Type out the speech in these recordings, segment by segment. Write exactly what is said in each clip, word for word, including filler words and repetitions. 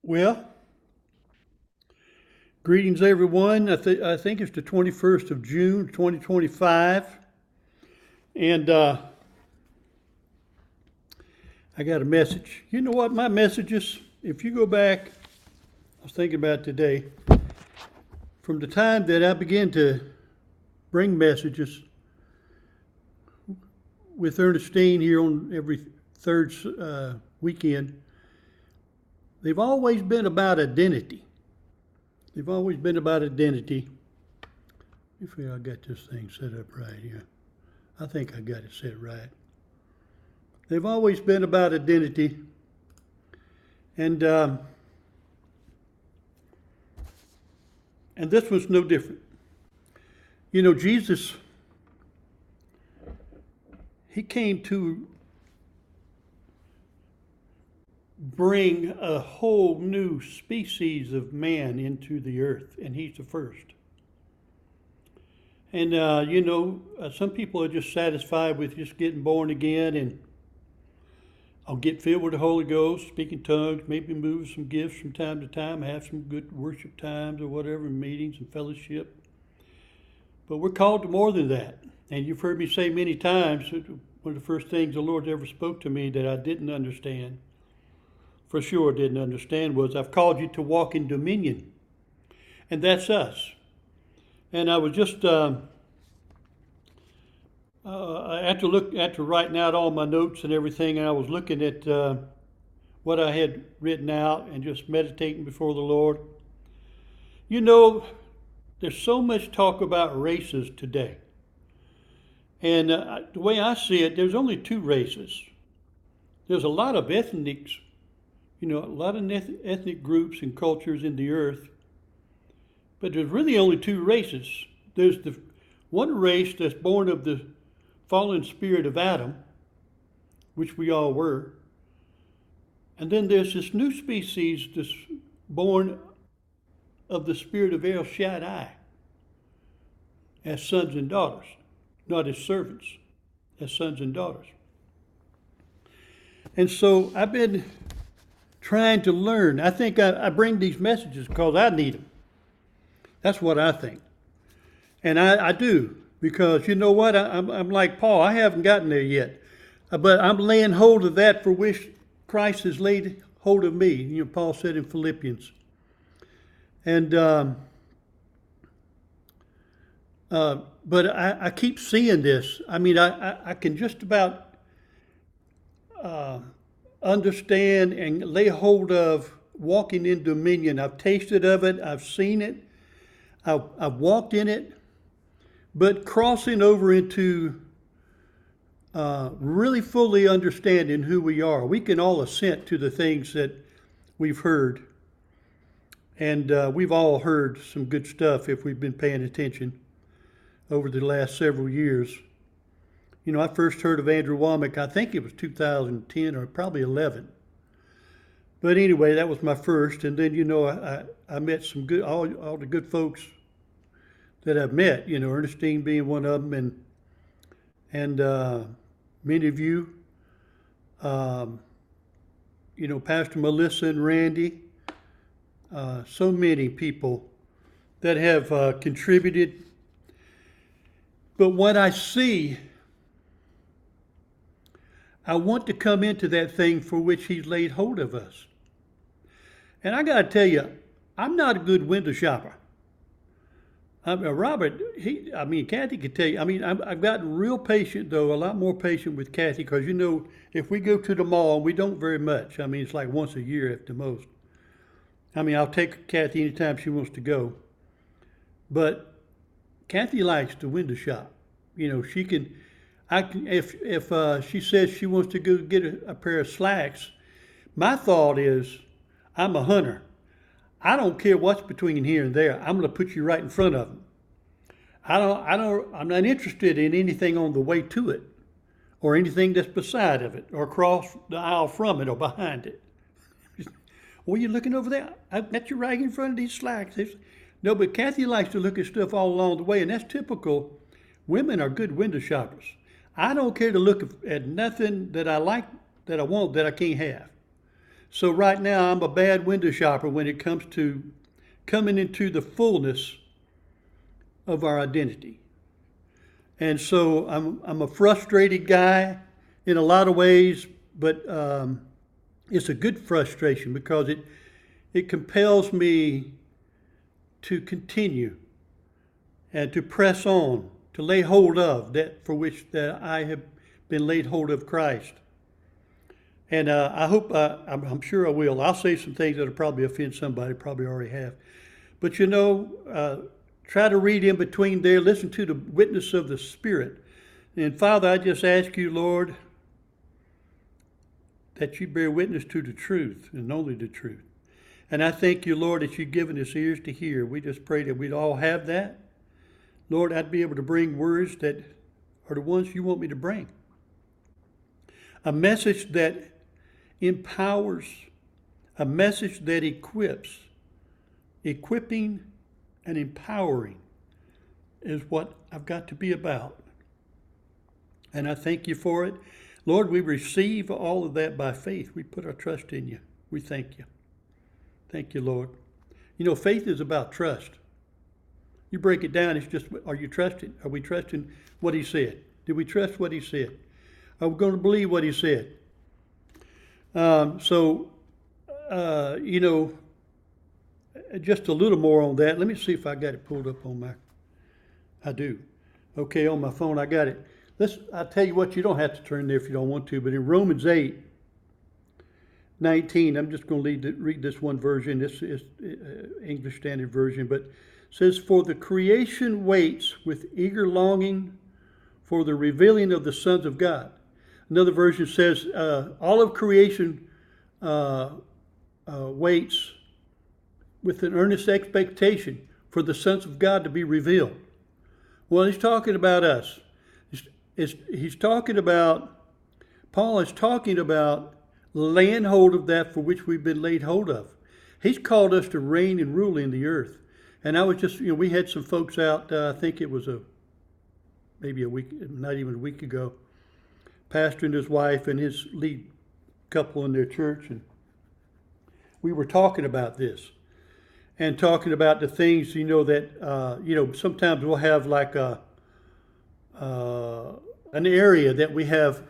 Well, greetings everyone. I, th- I think it's the twenty-first of June, twenty twenty-five. And uh, I got a message. You know what? My messages, if you go back, I was thinking about today, from the time that I began to bring messages with Ernestine here on every third uh, weekend, they've always been about identity. They've always been about identity. If I got this thing set up right here, I think I got it set right. They've always been about identity, and um, and this was no different. You know, Jesus, he came to bring a whole new species of man into the earth, and he's the first. And, uh, you know, uh, some people are just satisfied with just getting born again and I'll get filled with the Holy Ghost, speak in tongues, maybe move some gifts from time to time, have some good worship times or whatever, meetings and fellowship. But we're called to more than that. And you've heard me say many times, one of the first things the Lord ever spoke to me that I didn't understand, for sure didn't understand, was I've called you to walk in dominion. And that's us. And I was just, um, uh, after look after writing out all my notes and everything, and I was looking at uh, what I had written out and just meditating before the Lord. You know, there's so much talk about races today. And uh, the way I see it, there's only two races. There's a lot of ethnics, you know, a lot of ethnic groups and cultures in the earth. But there's really only two races. There's the one race that's born of the fallen spirit of Adam, which we all were. And then there's this new species that's born of the spirit of El Shaddai as sons and daughters, not as servants, as sons and daughters. And so I've been trying to learn. I think I, I bring these messages because I need them. That's what I think. And I, I do, because you know what? I, I'm, I'm like Paul. I haven't gotten there yet. But I'm laying hold of that for which Christ has laid hold of me. You know, Paul said in Philippians. And, um, uh, but I, I keep seeing this. I mean, I, I, I can just about uh, understand and lay hold of walking in dominion. I've tasted of it. I've seen it. I've, I've walked in it, but crossing over into uh, really fully understanding who we are. We can all assent to the things that we've heard, and uh, we've all heard some good stuff if we've been paying attention over the last several years. You know, I first heard of Andrew Wommack, I think it was two thousand ten or probably eleven. But anyway, that was my first, and then, you know, I, I met some good, all, all the good folks that I've met, you know, Ernestine being one of them, and and uh, many of you, um, you know, Pastor Melissa and Randy, uh, so many people that have uh, contributed. But what I see, I want to come into that thing for which He's laid hold of us. And I got to tell you, I'm not a good window shopper. I mean, Robert, he, I mean, Kathy could tell you, I mean, I've, I've gotten real patient, though, a lot more patient with Kathy, because, you know, if we go to the mall, we don't very much. I mean, it's like once a year at the most. I mean, I'll take Kathy anytime she wants to go. But Kathy likes to window shop. You know, she can, I can, if, if uh, she says she wants to go get a, a pair of slacks, my thought is, I'm a hunter. I don't care what's between here and there. I'm going to put you right in front of them. I don't, I don't, I'm not interested in anything on the way to it or anything that's beside of it or across the aisle from it or behind it. Well, you're looking over there. I got you right in front of these slacks. No, but Kathy likes to look at stuff all along the way, and that's typical. Women are good window shoppers. I don't care to look at nothing that I like, that I want, that I can't have. So right now I'm a bad window shopper when it comes to coming into the fullness of our identity. And so I'm I'm a frustrated guy in a lot of ways, but um, it's a good frustration because it it compels me to continue and to press on, to lay hold of that for which that I have been laid hold of Christ. And uh, I hope, uh, I'm, I'm sure I will. I'll say some things that'll probably offend somebody, probably already have. But you know, uh, try to read in between there, listen to the witness of the Spirit. And Father, I just ask you, Lord, that you bear witness to the truth and only the truth. And I thank you, Lord, that you've given us ears to hear. We just pray that we'd all have that. Lord, I'd be able to bring words that are the ones you want me to bring. A message that empowers, a message that equips. Equipping and empowering is what I've got to be about. And I thank you for it. Lord, we receive all of that by faith. We put our trust in you. We thank you. Thank you, Lord. You know, faith is about trust. You break it down, it's just, are you trusting? Are we trusting what he said? Did we trust what he said? Are we going to believe what he said? Um, so, uh, you know, just a little more on that. Let me see if I got it pulled up on my, I do. Okay, on my phone, I got it. Let's, I'll tell you what, you don't have to turn there if you don't want to, but in Romans eight, nineteen, I'm just going to read, the, read this one version. This is uh, English Standard Version, but it says, "For the creation waits with eager longing for the revealing of the sons of God." Another version says, uh, all of creation uh, uh, waits with an earnest expectation for the sons of God to be revealed. Well, he's talking about us. He's, he's, he's talking about, Paul is talking about laying hold of that for which we've been laid hold of. He's called us to reign and rule in the earth. And I was just, you know, we had some folks out, uh, I think it was a, maybe a week, not even a week ago, pastor and his wife and his lead couple in their church. And we were talking about this and talking about the things, you know, that, uh, you know, sometimes we'll have like a, uh, an area that we have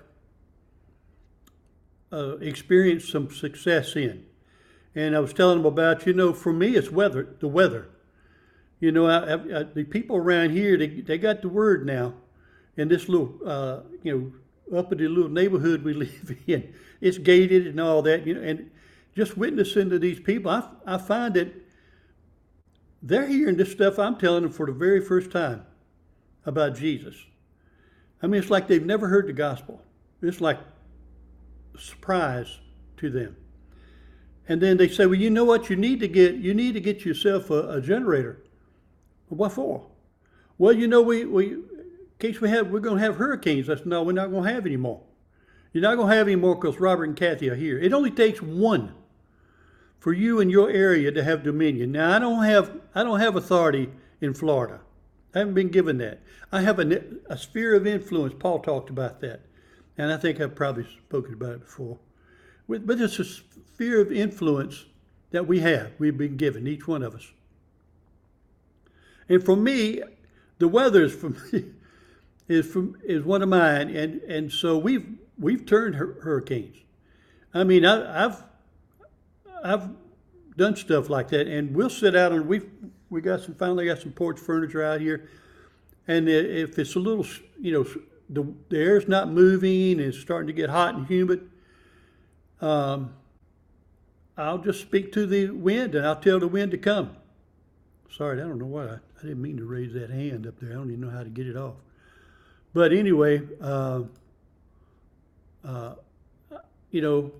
uh, experienced some success in. And I was telling them about, you know, for me, it's weather, the weather. You know, I, I, I, the people around here, they, they got the word now. In this little, uh, you know, up in the little neighborhood we live in, it's gated and all that, you know, and just witnessing to these people, I, I find that they're hearing this stuff I'm telling them for the very first time about Jesus. I mean, it's like they've never heard the gospel. It's like a surprise to them. And then they say, well, you know what? You need to get you need to get yourself a, a generator. What for? Well, you know, we we in case we have we're going to have hurricanes. I said, no, we're not going to have any more. You're not going to have any more because Robert and Kathy are here. It only takes one for you in your area to have dominion. Now, I don't have I don't have authority in Florida. I haven't been given that. I have a, a sphere of influence. Paul talked about that, and I think I've probably spoken about it before. But it's a sphere of influence that we have. We've been given, each one of us. And for me, the weather is from is from is one of mine, and and so we've we've turned hurricanes. I mean, I, I've I've done stuff like that, and we'll sit out and we've we got some finally got some porch furniture out here, and if it's a little, you know, the the air's not moving and it's starting to get hot and humid. Um, I'll just speak to the wind and I'll tell the wind to come. Sorry, I don't know why. I, I didn't mean to raise that hand up there. I don't even know how to get it off. But anyway, uh, uh, you know,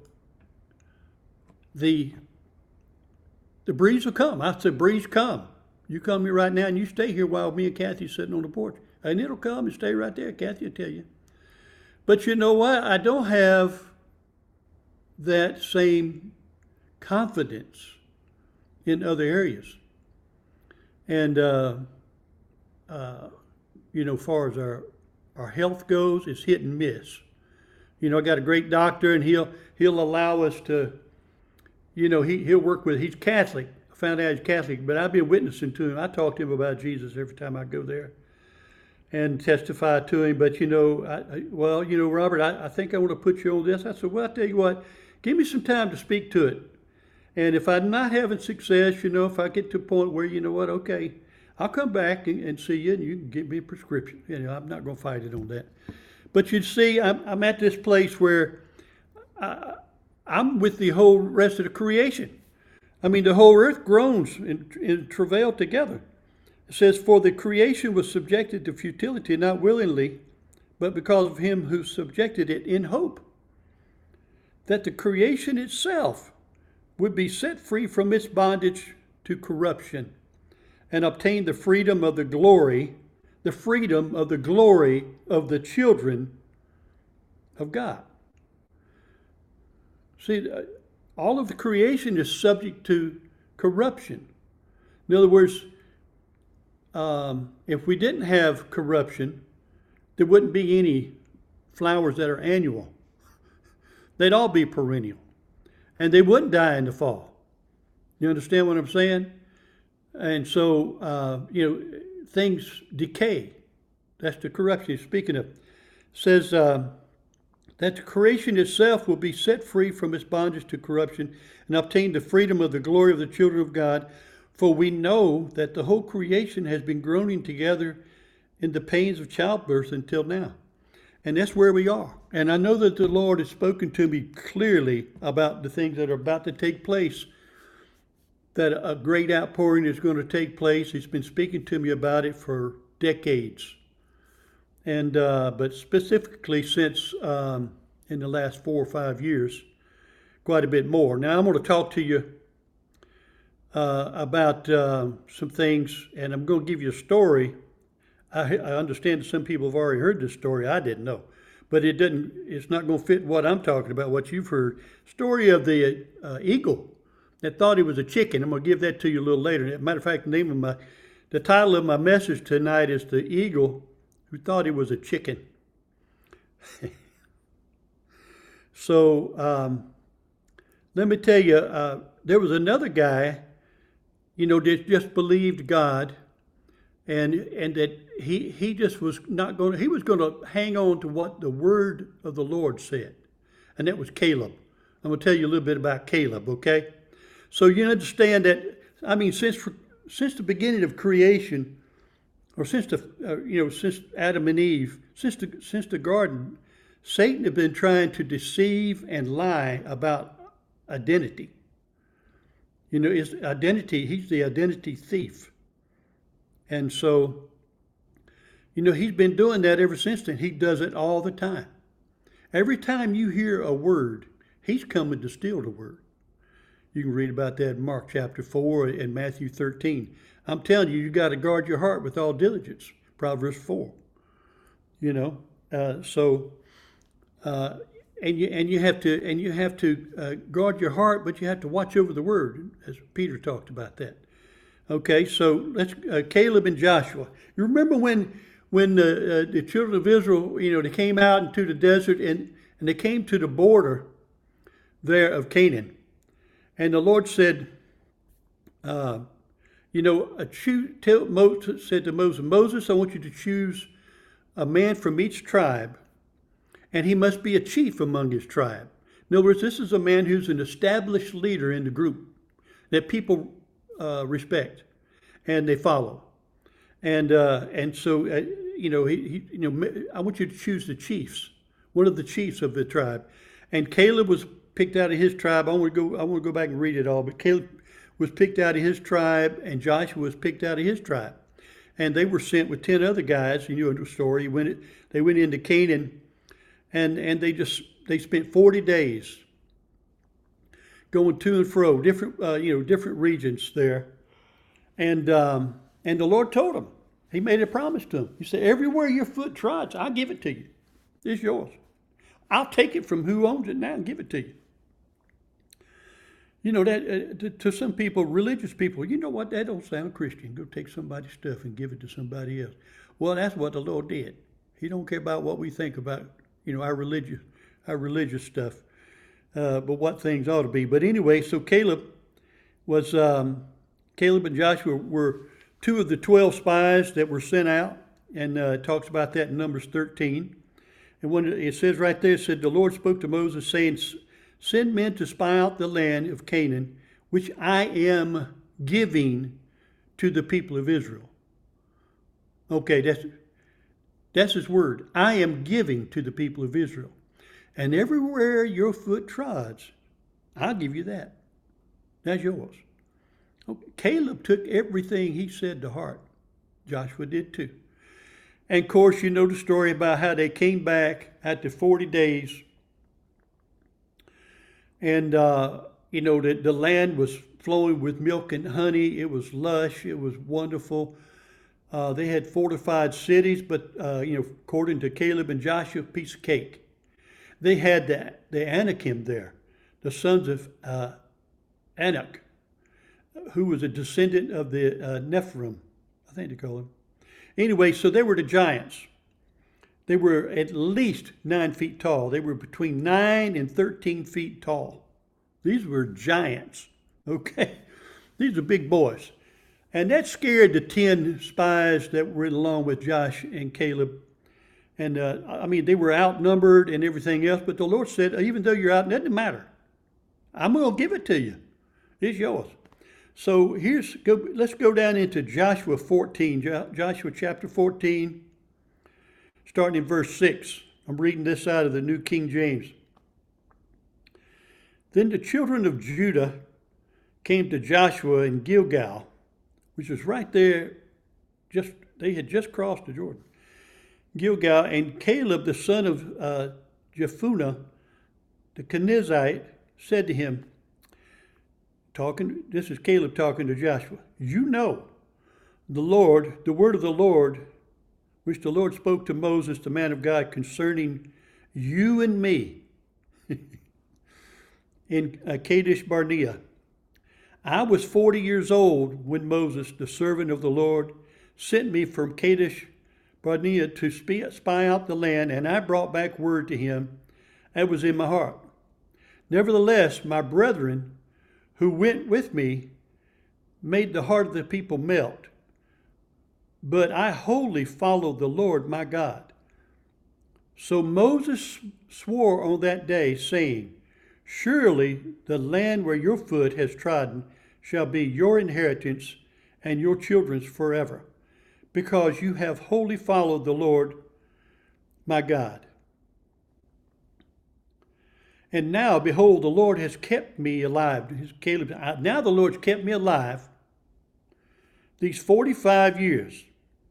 the the breeze will come. I said, breeze, come. You come here right now and you stay here while me and Kathy are sitting on the porch. And it'll come and stay right there. Kathy will tell you. But you know what? I don't have that same confidence in other areas. And, uh, uh, you know, as far as our, our health goes, it's hit and miss. You know, I got a great doctor and he'll, he'll allow us to, you know, he, he'll work with, he's Catholic. I found out he's Catholic, but I've been witnessing to him. I talk to him about Jesus every time I go there and testify to him. But, you know, I, I, well, you know, Robert, I, I think I want to put you on this. I said, well, I tell you what, give me some time to speak to it. And if I'm not having success, you know, if I get to a point where, you know what, okay, I'll come back and, and see you and you can give me a prescription. You know, I'm not going to fight it on that. But you see, I'm, I'm at this place where I, I'm with the whole rest of the creation. I mean, the whole earth groans and, and travail together. It says, for the creation was subjected to futility, not willingly, but because of him who subjected it in hope, that the creation itself would be set free from its bondage to corruption and obtain the freedom of the glory, the freedom of the glory of the children of God. See, all of the creation is subject to corruption. In other words, um, if we didn't have corruption, there wouldn't be any flowers that are annual. They'd all be perennial. And they wouldn't die in the fall. You understand what I'm saying? And so, uh, you know, things decay. That's the corruption. Speaking of, it says uh, that the creation itself will be set free from its bondage to corruption and obtain the freedom of the glory of the children of God. For we know that the whole creation has been groaning together in the pains of childbirth until now. And that's where we are. And I know that the Lord has spoken to me clearly about the things that are about to take place, that a great outpouring is going to take place. He's been speaking to me about it for decades. And uh, but specifically since um, in the last four or five years, quite a bit more. Now I'm going to talk to you uh, about uh, some things, and I'm going to give you a story. I, I understand that some people have already heard this story. I didn't know, but it didn't. It's not going to fit what I'm talking about, what you've heard. Story of the uh, eagle that thought he was a chicken. I'm going to give that to you a little later. As a matter of fact, the name of my, the title of my message tonight is "The Eagle Who Thought He Was a Chicken." So um, let me tell you, uh, there was another guy, you know, that just believed God. And and that he he just was not going to, he was going to hang on to what the word of the Lord said. And that was Caleb. I'm going to tell you a little bit about Caleb, okay? So you understand that, I mean, since since the beginning of creation, or since the, uh, you know, since Adam and Eve, since the, since the garden, Satan had been trying to deceive and lie about identity. You know, his identity, he's the identity thief. And so, you know, he's been doing that ever since then. He does it all the time. Every time you hear a word, he's coming to steal the word. You can read about that in Mark chapter four and Matthew thirteen. I'm telling you, you got to guard your heart with all diligence. Proverbs four. You know, uh, so uh, and you and you have to and you have to uh, guard your heart, but you have to watch over the word, as Peter talked about that. Okay, so let's uh, Caleb and Joshua. You remember when when the, uh, the children of Israel, you know, they came out into the desert and, and they came to the border there of Canaan. And the Lord said, uh, you know, a choo- tell Moses, said to Moses, Moses, I want you to choose a man from each tribe, and he must be a chief among his tribe. In other words, this is a man who's an established leader in the group that people Uh, respect, and they follow, and uh, and so uh, you know he, he you know I want you to choose the chiefs, one of the chiefs of the tribe, and Caleb was picked out of his tribe. I want to go I want to go back and read it all, but Caleb was picked out of his tribe, and Joshua was picked out of his tribe, and they were sent with ten other guys. You know the story. When it, they went into Canaan, and and they just they spent forty days going to and fro, different, uh, you know, different regions there. And um, and the Lord told him, he made a promise to him. He said, everywhere your foot trods, I'll give it to you. It's yours. I'll take it from who owns it now and give it to you. You know, that uh, to, to some people, religious people, you know what, that don't sound Christian. Go take somebody's stuff and give it to somebody else. Well, that's what the Lord did. He don't care about what we think about, you know, our religious, our religious stuff. uh, but what things ought to be. But anyway, so Caleb was um, Caleb and Joshua were two of the twelve spies that were sent out, and uh, it talks about that in Numbers thirteen. And when it says right there, it said, the Lord spoke to Moses, saying, send men to spy out the land of Canaan, which I am giving to the people of Israel. Okay, that's, that's his word. I am giving to the people of Israel. And everywhere your foot trods, I'll give you that. That's yours. Okay. Caleb took everything he said to heart. Joshua did too. And of course, you know the story about how they came back after forty days. And, uh, you know, the, the land was flowing with milk and honey. It was lush. It was wonderful. Uh, they had fortified cities, but, uh, you know, according to Caleb and Joshua, a piece of cake. They had the, the Anakim there, the sons of uh, Anak, who was a descendant of the uh, Nephilim, I think they call him. Anyway, so they were the giants. They were at least nine feet tall. They were between nine and thirteen feet tall. These were giants, okay? These are big boys. And that scared the ten spies that were along with Josh and Caleb. And, uh, I mean, they were outnumbered and everything else, but the Lord said, even though you're out, it doesn't matter. I'm going to give it to you. It's yours. So here's, go, let's go down into Joshua fourteen, Joshua chapter fourteen, starting in verse six. I'm reading this out of the New King James. Then the children of Judah came to Joshua in Gilgal, which was right there, just they had just crossed the Jordan. Gilgal, and Caleb, the son of uh, Jephunneh, the Kenizzite, said to him, talking, this is Caleb talking to Joshua, you know the Lord, the word of the Lord, which the Lord spoke to Moses, the man of God, concerning you and me in uh, Kadesh Barnea. I was forty years old when Moses, the servant of the Lord, sent me from Kadesh Barnea to spy out the land, and I brought back word to him that was in my heart. Nevertheless, my brethren who went with me made the heart of the people melt. But I wholly followed the Lord my God. So Moses swore on that day, saying, surely the land where your foot has trodden shall be your inheritance and your children's forever, because you have wholly followed the Lord my God. And now, behold, the Lord has kept me alive. Caleb, now the Lord's kept me alive these forty-five years.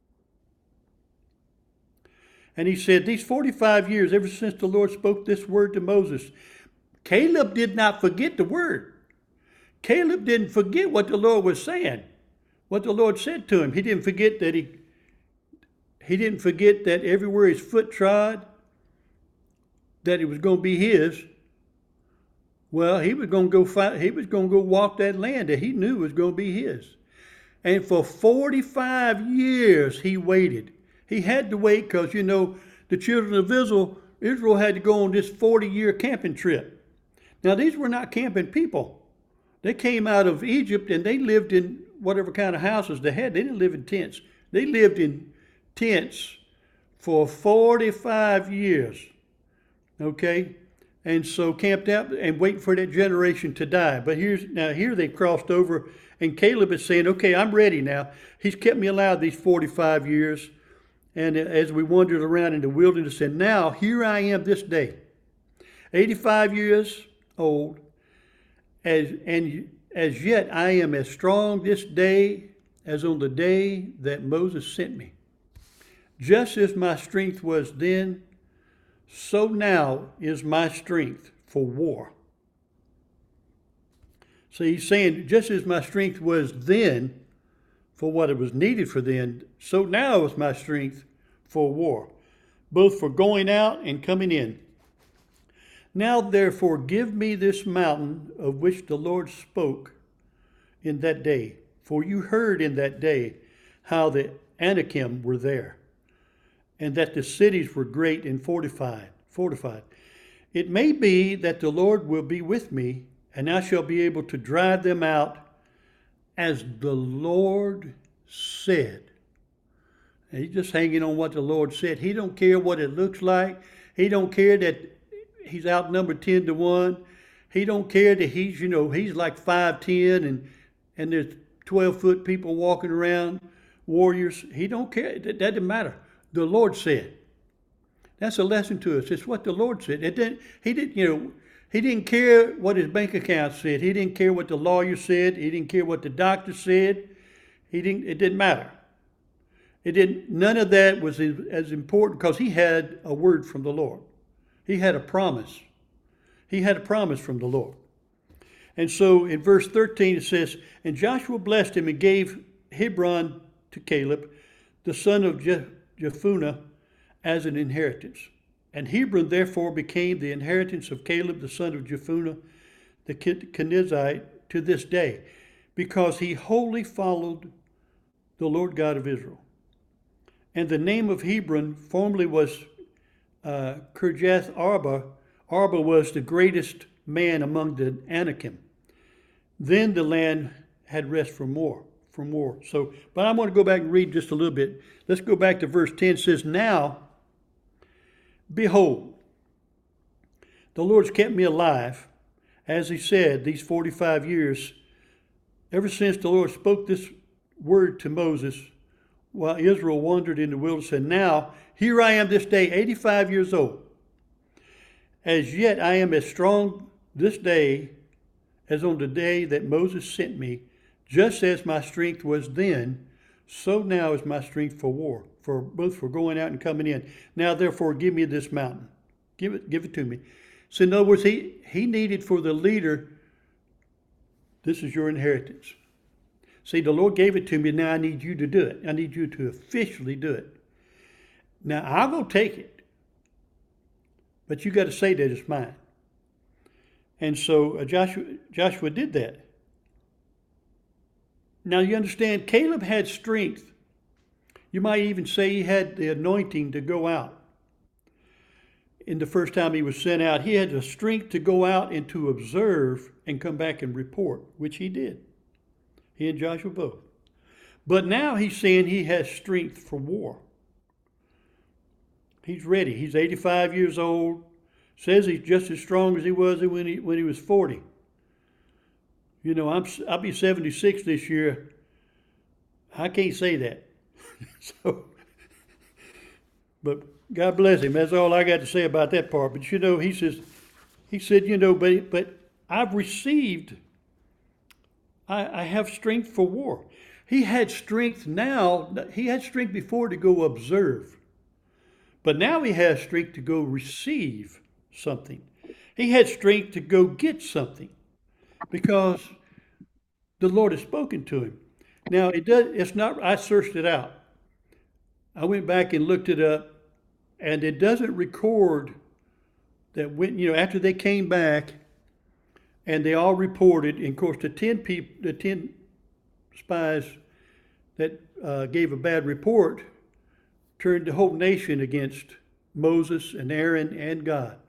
And he said, these forty-five years, ever since the Lord spoke this word to Moses, Caleb did not forget the word. Caleb didn't forget what the Lord was saying, what the Lord said to him. He didn't forget that he, he didn't forget that everywhere his foot trod, that it was going to be his. Well, he was going to go fight, he was going to go walk that land that he knew was going to be his. And for forty-five years he waited. He had to wait because, you know, the children of Israel, Israel had to go on this forty-year camping trip. Now, these were not camping people. They came out of Egypt and they lived in whatever kind of houses they had. They didn't live in tents. They lived in tents for forty-five years. Okay? And so camped out and waiting for that generation to die. But here's now here they've crossed over, and Caleb is saying, okay, I'm ready now. He's kept me alive these forty-five years. And as we wandered around in the wilderness, and now here I am this day, eighty-five years old, as and as yet I am as strong this day as on the day that Moses sent me. Just as my strength was then, so now is my strength for war. So he's saying, just as my strength was then for what it was needed for then, so now is my strength for war, both for going out and coming in. Now therefore give me this mountain of which the Lord spoke in that day. For you heard in that day how the Anakim were there, and that the cities were great and fortified. fortified. It may be that the Lord will be with me, and I shall be able to drive them out as the Lord said. And he's just hanging on what the Lord said. He don't care what it looks like. He don't care that he's outnumbered ten to one. He don't care that he's, you know, he's like five ten and, and there's twelve foot people walking around, warriors. He don't care. That doesn't matter. The Lord said. That's a lesson to us. It's what the Lord said. It didn't, he didn't, you know, he didn't care what his bank account said. He didn't care what the lawyer said. He didn't care what the doctor said. He didn't, it didn't matter. It didn't, none of that was as important because he had a word from the Lord. He had a promise. He had a promise from the Lord. And so in verse thirteen it says, and Joshua blessed him and gave Hebron to Caleb, the son of Jephunneh, as an inheritance. And Hebron therefore became the inheritance of Caleb, the son of Jephunneh, the Kenizzite, to this day, because he wholly followed the Lord God of Israel. And the name of Hebron formerly was uh, Kirjath Arba. Arba was the greatest man among the Anakim. Then the land had rest from war. From war. So, but I want to go back and read just a little bit. Let's go back to verse ten. It says, now, behold, the Lord's kept me alive, as he said, these forty-five years, ever since the Lord spoke this word to Moses, while Israel wandered in the wilderness. And now, here I am this day, eighty-five years old. As yet I am as strong this day as on the day that Moses sent me. Just as my strength was then, so now is my strength for war, for both for going out and coming in. Now therefore give me this mountain. Give it, give it to me. So in other words, he, he needed for the leader, this is your inheritance. See, the Lord gave it to me, now I need you to do it. I need you to officially do it. Now I'll go take it, but you got to say that it's mine. And so uh, Joshua, Joshua did that. Now you understand, Caleb had strength. You might even say he had the anointing to go out. In the first time he was sent out, he had the strength to go out and to observe and come back and report, which he did. He and Joshua both. But now he's saying he has strength for war. He's ready. He's eighty-five years old. Says he's just as strong as he was when he, when he was forty. You know, I'm, I'll be seventy-six this year. I can't say that. so, but God bless him. That's all I got to say about that part. But you know, he says, he said, you know, but but I've received. I, I have strength for war. He had strength now. He had strength before to go observe, but now he has strength to go receive something. He had strength to go get something, because the Lord has spoken to him. Now, it does, it's not, I searched it out. I went back and looked it up, and it doesn't record that when, you know, after they came back and they all reported, and of course the ten people, the ten spies that uh, gave a bad report turned the whole nation against Moses and Aaron and God.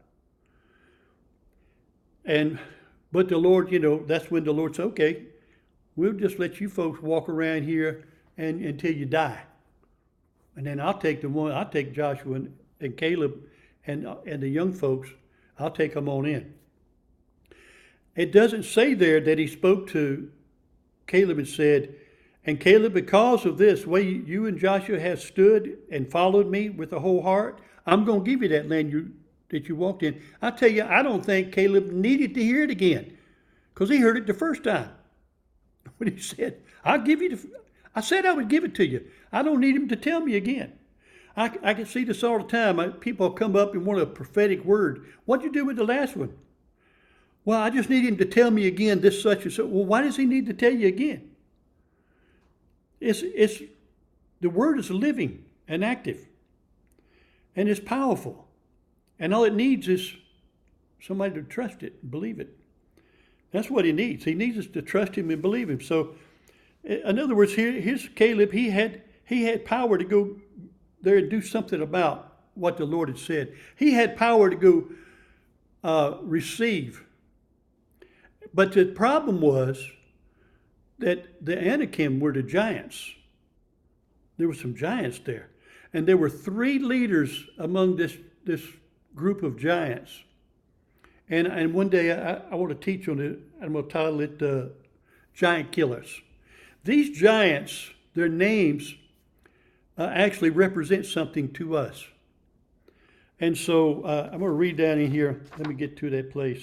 And But the Lord, you know, that's when the Lord said, okay, we'll just let you folks walk around here and until you die. And then I'll take the one, I'll take Joshua and, and Caleb and, and the young folks, I'll take them on in. It doesn't say there that he spoke to Caleb and said, and Caleb, because of this way you and Joshua have stood and followed me with a whole heart, I'm going to give you that land you that you walked in. I tell you, I don't think Caleb needed to hear it again, because he heard it the first time. When he said, I'll give you the, I said I would give it to you. I don't need him to tell me again. I, I can see this all the time. I, people come up and want a prophetic word. What'd you do with the last one? Well, I just need him to tell me again this such and so. Well, why does he need to tell you again? It's, it's, the word is living and active, and it's powerful. And all it needs is somebody to trust it and believe it. That's what he needs. He needs us to trust him and believe him. So, in other words, here, here's Caleb. He had, he had power to go there and do something about what the Lord had said. He had power to go uh, receive. But the problem was that the Anakim were the giants. There were some giants there. And there were three leaders among this, this group of giants. And, and one day I, I want to teach on it. I'm going to title it uh, Giant Killers. These giants, their names uh, actually represent something to us. And so uh, I'm going to read down in here. Let me get to that place.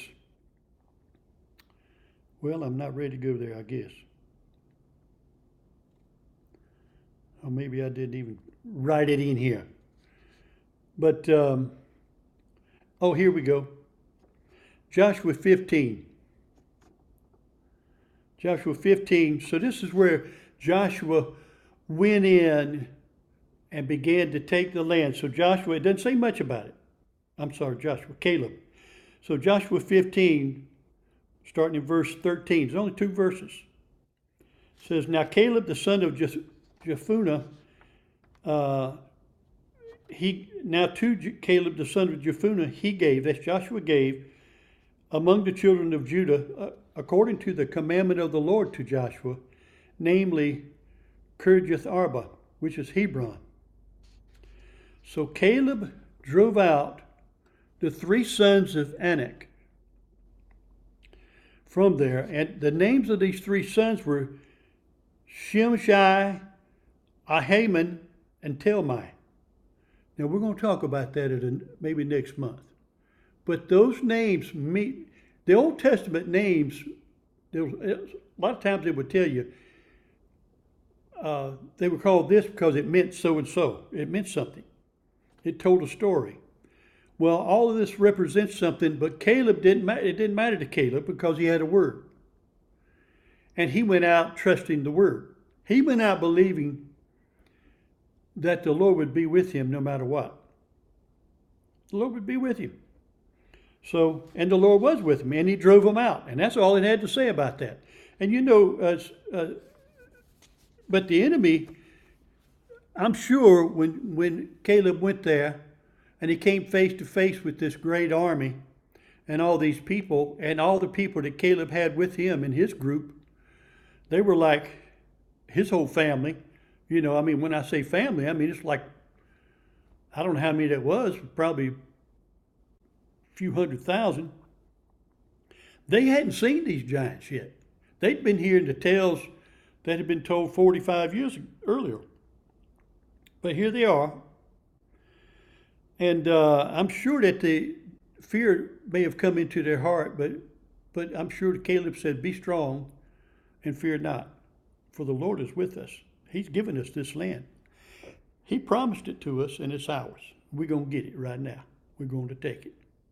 Well, I'm not ready to go there, I guess. Or maybe I didn't even write it in here. But, um, oh, here we go. Joshua fifteen. Joshua fifteen. So this is where Joshua went in and began to take the land. So Joshua, it doesn't say much about it. I'm sorry, Joshua, Caleb. So Joshua fifteen, starting in verse thirteen. There's only two verses. It says, now Caleb, the son of Jephunneh, uh, he now to Caleb, the son of Jephunneh, he gave, that's Joshua gave, among the children of Judah, uh, according to the commandment of the Lord to Joshua, namely Kirjath Arba, which is Hebron. So Caleb drove out the three sons of Anak from there, and the names of these three sons were Shimshai, Ahiman, and Talmai. Now we're going to talk about that at a, maybe next month. But those names meet, the Old Testament names, there was, a lot of times they would tell you, uh, they were called this because it meant so and so. It meant something. It told a story. Well, all of this represents something, but Caleb didn't matter. It didn't matter to Caleb because he had a word. And he went out trusting the word. He went out believing that the Lord would be with him no matter what. The Lord would be with him. So, and the Lord was with him, and he drove them out. And that's all it had to say about that. And you know, uh, uh, but the enemy, I'm sure when, when Caleb went there and he came face to face with this great army and all these people and all the people that Caleb had with him in his group, they were like his whole family. You know, I mean, when I say family, I mean, it's like, I don't know how many that was, probably few hundred thousand. They hadn't seen these giants yet. They'd been hearing the tales that had been told forty-five years earlier. But here they are. And uh, I'm sure that the fear may have come into their heart, but, but I'm sure Caleb said, be strong and fear not, for the Lord is with us. He's given us this land. He promised it to us, and it's ours. We're going to get it right now. We're going to take it.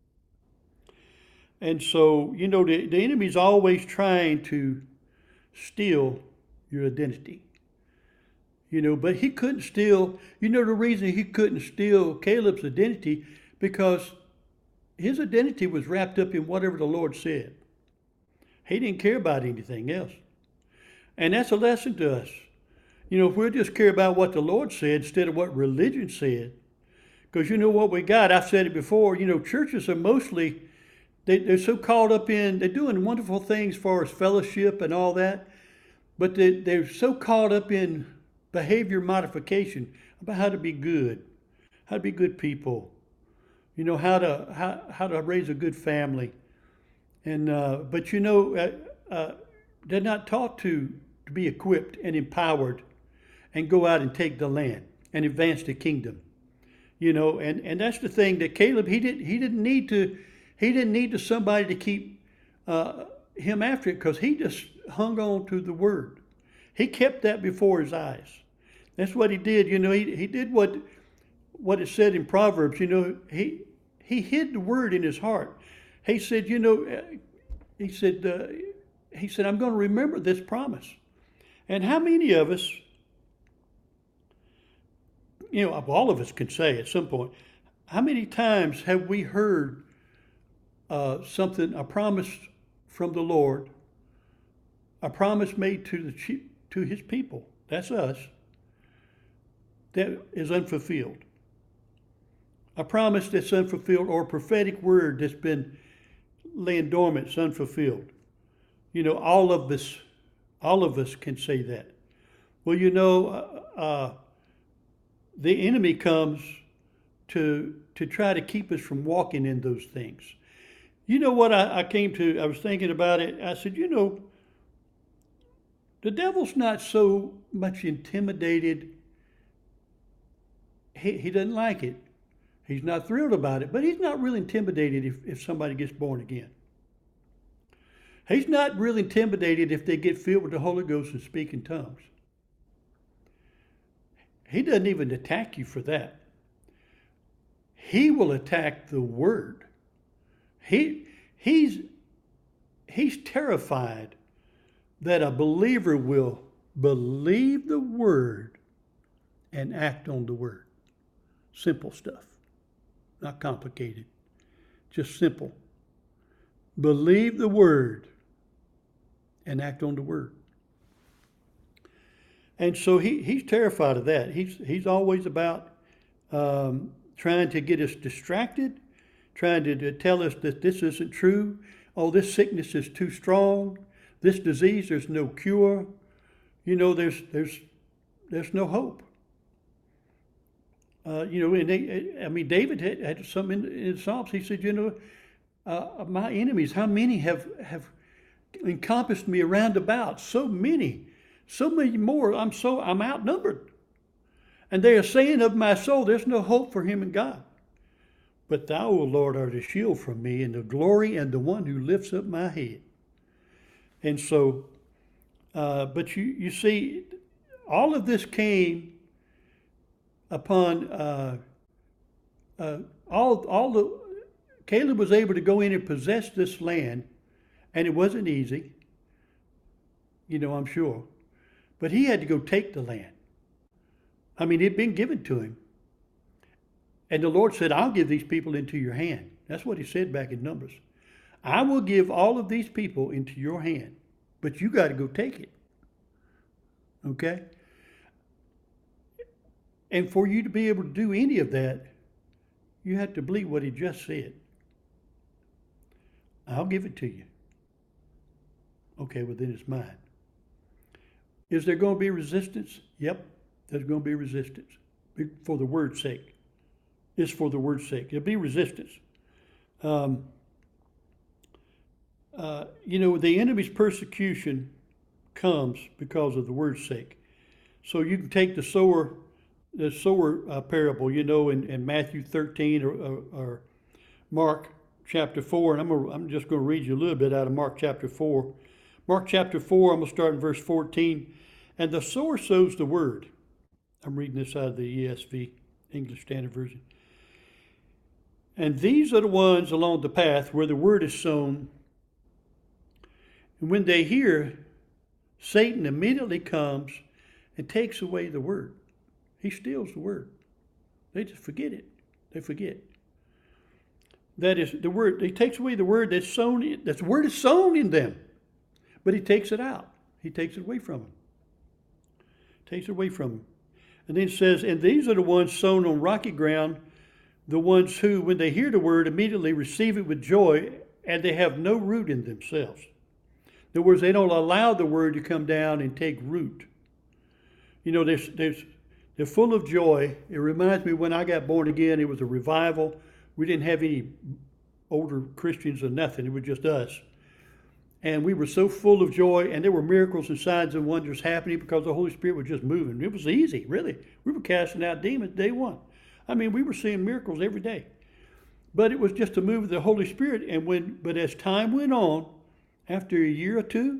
And so, you know, the, the enemy's always trying to steal your identity. You know, but he couldn't steal, you know, the reason he couldn't steal Caleb's identity, because his identity was wrapped up in whatever the Lord said. He didn't care about anything else. And that's a lesson to us. You know, if we'll just care about what the Lord said instead of what religion said, because you know what we got, I've said it before, you know, churches are mostly, They, they're so caught up in, they're doing wonderful things for us, fellowship and all that, but they, they're so caught up in behavior modification about how to be good, how to be good people, you know, how to how, how to raise a good family. And uh, but you know, uh, uh, they're not taught to, to be equipped and empowered and go out and take the land and advance the kingdom. You know, and, and that's the thing that Caleb, he didn't he didn't need to He didn't need to somebody to keep uh, him after it, because he just hung on to the word. He kept that before his eyes. That's what he did. You know, he, he did what what it said in Proverbs. You know, he he hid the word in his heart. He said, you know, he said, uh, he said, I'm going to remember this promise. And how many of us, you know, all of us can say at some point, how many times have we heard Uh, something, a promise from the Lord, a promise made to the to his people, that's us, that is unfulfilled. A promise that's unfulfilled, or a prophetic word that's been laying dormant, it's unfulfilled. You know, all of us, all of us can say that. Well, you know, uh, uh, the enemy comes to to try to keep us from walking in those things. You know what I, I came to, I was thinking about it. I said, you know, the devil's not so much intimidated. He, he doesn't like it. He's not thrilled about it, but he's not really intimidated if, if somebody gets born again. He's not really intimidated if they get filled with the Holy Ghost and speak in tongues. He doesn't even attack you for that. He will attack the word. He, he's, he's terrified that a believer will believe the word and act on the word. Simple stuff, not complicated, just simple. Believe the word and act on the word. And so he, he's terrified of that. He's, he's always about um, trying to get us distracted, trying to, to tell us that this isn't true. Oh, this sickness is too strong. This disease, there's no cure. You know, there's there's there's no hope. Uh, you know, and they, I mean, David had, had some in, in Psalms. He said, you know, uh, my enemies, how many have have encompassed me around about? So many, so many more. I'm so I'm outnumbered. And they are saying of my soul, there's no hope for him in God. But thou, O Lord, art a shield from me, and the glory, and the one who lifts up my head. And so, uh, but you, you see, all of this came upon uh, uh, all, all the, Caleb was able to go in and possess this land, and it wasn't easy, you know, I'm sure, but he had to go take the land. I mean, it had been given to him. And the Lord said, I'll give these people into your hand. That's what he said back in Numbers. I will give all of these people into your hand, but you got to go take it. Okay? And for you to be able to do any of that, you have to believe what he just said. I'll give it to you. Okay, well then it's mine. Is there going to be resistance? Yep, there's going to be resistance for the word's sake. It's for the word's sake. There'll be resistance. Um, uh, you know, the enemy's persecution comes because of the word's sake. So you can take the sower, the sower uh, parable, you know, in, in Matthew thirteen or, or, or Mark chapter four, and I'm gonna, I'm just going to read you a little bit out of Mark chapter four. Mark chapter four, I'm going to start in verse fourteen. And the sower sows the word. I'm reading this out of the E S V, English Standard Version. And these are the ones along the path where the word is sown. And when they hear, Satan immediately comes and takes away the word. He steals the word. They just forget it. They forget. That is the word. He takes away the word that's sown in, that the word is sown in them. But he takes it out. He takes it away from them. Takes it away from them. And then it says, and these are the ones sown on rocky ground, the ones who, when they hear the word, immediately receive it with joy, and they have no root in themselves. In other words, they don't allow the word to come down and take root. You know, there's, there's, they're full of joy. It reminds me when I got born again, it was a revival. We didn't have any older Christians or nothing. It was just us. And we were so full of joy, and there were miracles and signs and wonders happening because the Holy Spirit was just moving. It was easy, really. We were casting out demons day one. I mean, we were seeing miracles every day. But it was just a move of the Holy Spirit. And when, but as time went on, after a year or two,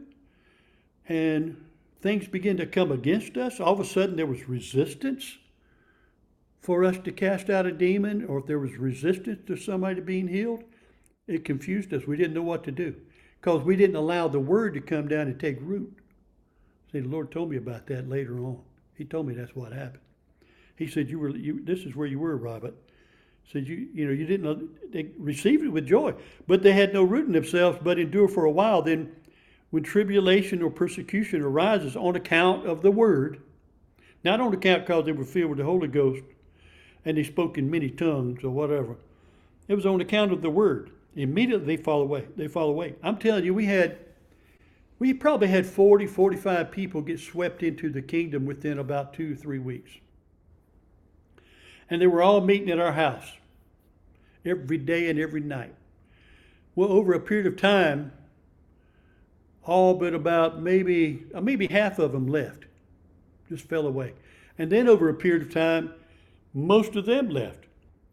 and things began to come against us, all of a sudden there was resistance for us to cast out a demon, or if there was resistance to somebody being healed, it confused us. We didn't know what to do because we didn't allow the word to come down and take root. See, the Lord told me about that later on. He told me that's what happened. He said, "You were. You, this is where you were, Robert." Said you. You know, you didn't know. They received it with joy, but they had no root in themselves, but endure for a while. Then, when tribulation or persecution arises on account of the word, not on account because they were filled with the Holy Ghost, and they spoke in many tongues or whatever, it was on account of the word. Immediately they fall away. They fall away. I'm telling you, we had, we probably had forty, forty-five people get swept into the kingdom within about two or three weeks. And they were all meeting at our house every day and every night. Well, over a period of time, all but about maybe, uh, maybe half of them left, just fell away. And then over a period of time, most of them left.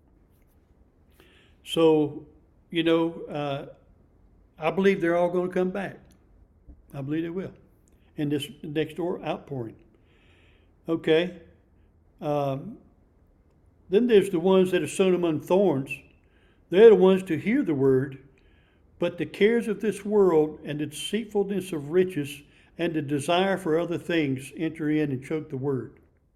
So, you know, uh, I believe they're all going to come back. I believe they will in this next door outpouring. Okay. Um, then there's the ones that are sown among thorns. They're the ones to hear the word, but the cares of this world and the deceitfulness of riches and the desire for other things enter in and choke the word.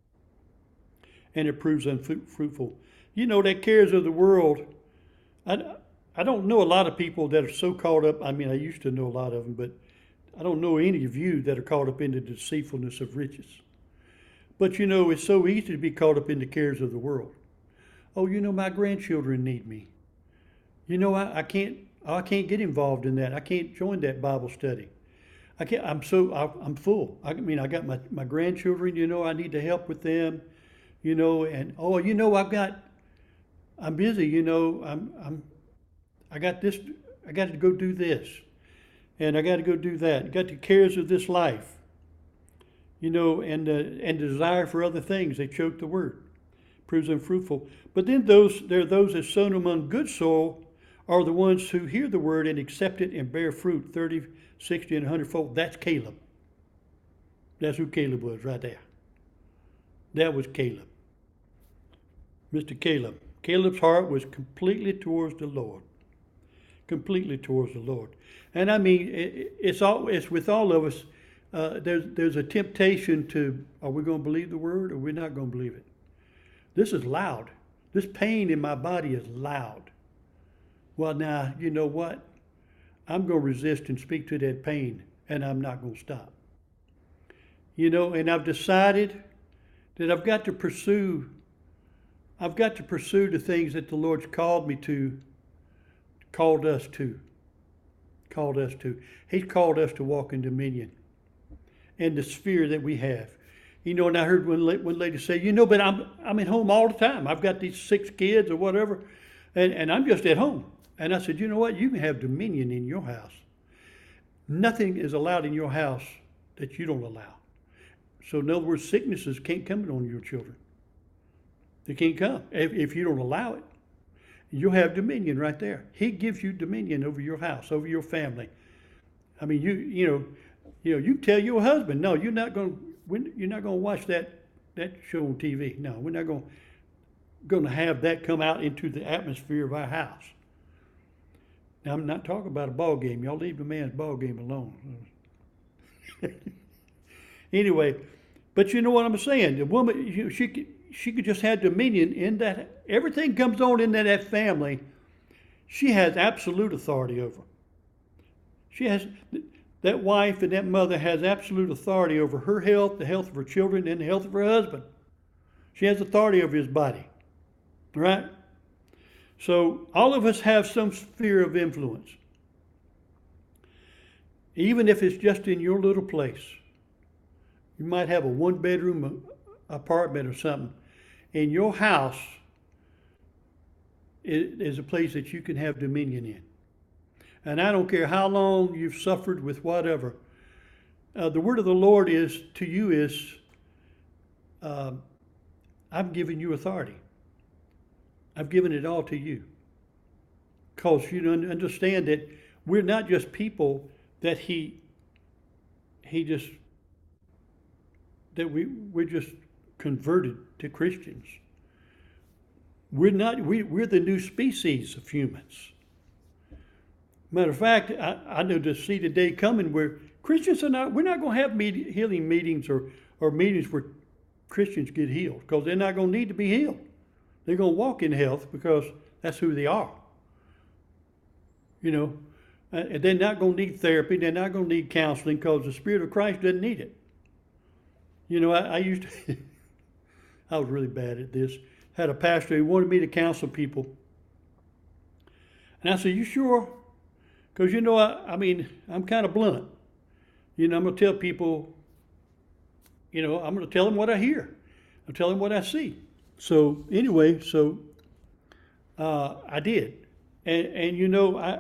And it proves unfruitful. You know, that cares of the world, I, I don't know a lot of people that are so caught up. I mean, I used to know a lot of them, but I don't know any of you that are caught up in the deceitfulness of riches. But you know, it's so easy to be caught up in the cares of the world. Oh, you know, my grandchildren need me. You know, I, I can't I can't get involved in that. I can't join that Bible study. I can't, I'm so, I, I'm full. I mean, I got my, my grandchildren, you know, I need to help with them, you know, and, oh, you know, I've got, I'm busy, you know, I'm, I'm, I got this, I got to go do this, and I got to go do that. I got the cares of this life, you know, and, uh, and the desire for other things. They choke the word, proves unfruitful. But then those, there are those that sown among good soil, are the ones who hear the word and accept it and bear fruit, thirty, sixty, and a hundred fold. That's Caleb. That's who Caleb was right there. That was Caleb. Mister Caleb. Caleb's heart was completely towards the Lord. Completely towards the Lord. And I mean, it, it's all, it's with all of us. Uh, there's, there's a temptation to, are we going to believe the word or we're not going to believe it? This is loud. This pain in my body is loud. Well, now, you know what? I'm going to resist and speak to that pain, and I'm not going to stop. You know, and I've decided that I've got to pursue, I've got to pursue the things that the Lord's called me to, called us to, called us to. He's called us to walk in dominion and the sphere that we have. You know, and I heard one, one lady say, you know, but I'm, I'm at home all the time. I've got these six kids or whatever, and, and I'm just at home. And I said, you know what? You can have dominion in your house. Nothing is allowed in your house that you don't allow. So in other words, sicknesses can't come on your children. They can't come if, if you don't allow it. You'll have dominion right there. He gives you dominion over your house, over your family. I mean, you you know, you know, you tell your husband, no, you're not going to you're not going to watch that that show on T V. No, we're not going going to have that come out into the atmosphere of our house. Now, I'm not talking about a ball game. Y'all leave the man's ball game alone. Anyway, but you know what I'm saying? The woman, you know, she could, she could just have dominion in that. Everything comes on in that, that family. She has absolute authority over. She has, that wife and that mother has absolute authority over her health, the health of her children, and the health of her husband. She has authority over his body, right? So all of us have some sphere of influence. Even if it's just in your little place. You might have a one-bedroom apartment or something. In your house is a place that you can have dominion in. And I don't care how long you've suffered with whatever. Uh, the word of the Lord is to you is, uh, I've given you authority. I've given it all to you. Because you understand that we're not just people that he, he just, that we, we're just converted to Christians. We're not, we, we're the new species of humans. Matter of fact, I, I know to see the day coming where Christians are not, we're not going to have meet, healing meetings or, or meetings where Christians get healed, because they're not going to need to be healed. They're going to walk in health because that's who they are. You know, and they're not going to need therapy. They're not going to need counseling because the Spirit of Christ doesn't need it. You know, I, I used to, I was really bad at this. Had a pastor who wanted me to counsel people. And I said, you sure? Because, you know, I, I mean, I'm kind of blunt. You know, I'm going to tell people, you know, I'm going to tell them what I hear. I'll tell them what I see. So anyway, so uh, I did. And, and, you know, I